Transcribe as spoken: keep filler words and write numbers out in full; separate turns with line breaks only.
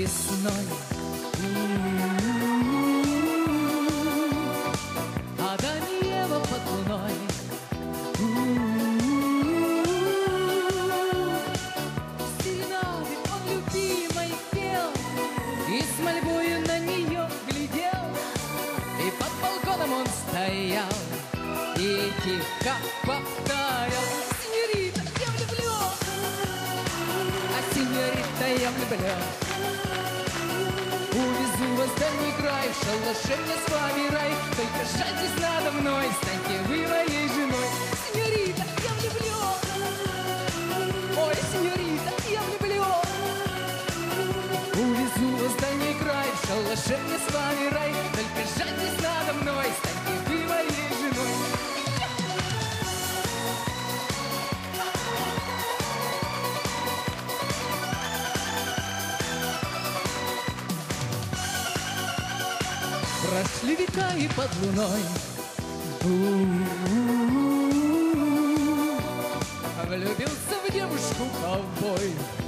весной. Адам и Ева под луной. Серенады он любимой пел и с мольбою на нее глядел. И под балконом он стоял и тихо повторял: сеньорита, я влюблен, а сеньорита, я влюблен. Увезу вас в дальний край, в шалаше мне с вами рай. Только жальтесь надо мной, станьте вы моей женой. Сеньорита, я влюблен, ой, сеньорита, я влюблен. Увезу вас в дальний край, в шалаше мне с вами рай. Только жальтесь надо мной, станьте вы моей женой. Прошли века и под луной влюбился в девушку ковбой.